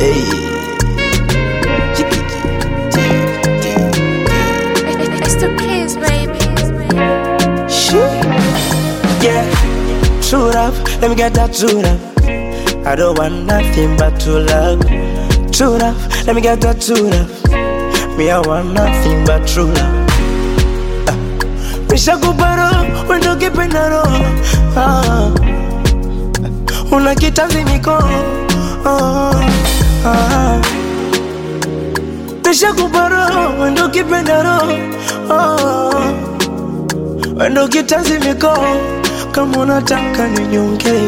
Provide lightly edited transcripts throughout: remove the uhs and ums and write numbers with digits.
It's the kids, baby. Yeah, true love, let me get that true love. I don't want nothing but true love. True love, let me get that true love. Me, I want nothing but true love. Misha kuparo, wendo kipendaro. Una kitanzi miko. Misha kuparo, wendo kipendaro. Wendo kitanzi miko. Kama unataka ninyonge.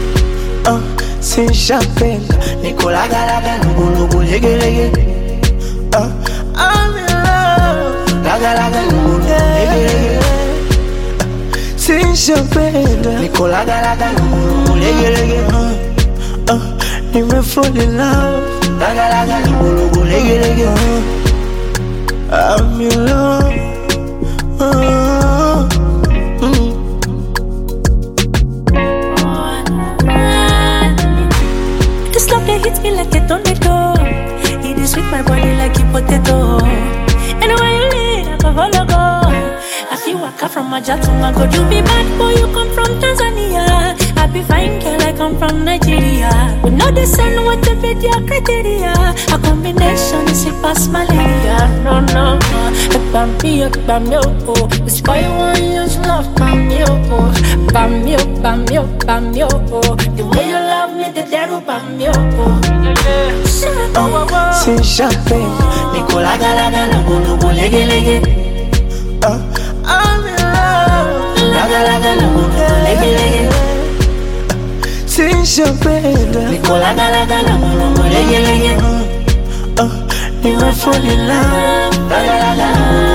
Sinshapenda nikolagalaga lugulugu legelege. I'm in love. Lagalaga lugulugu legelege. Sinshapenda nikolagalaga lugulugu legelege. Nime fall in love. Lagalaga lugulugu legelege. I'm in love. This love that hits me like a tornado. It is sweet my body like a potato. Anywhere you lead, I can follow go. I feel waka from my job to my god. You be bad boy, you come from Tanzania. I be fine girl, I come from Nigeria. We know the sun, what the video criteria. A combination is a pass malaria. No, no, no. Bam yo, oh. This boy want use love, bam yo, oh. Bam yo, oh. The way you love me, the devil, bam yo, oh. Sinshapenda nikolagalaga lugulugu legelege. I'm in love. Lagalaga lugulugu legelege. Sinshapenda nikolagalaga lugulugu legelege. Nime fall in love. Lagalaga lugulugu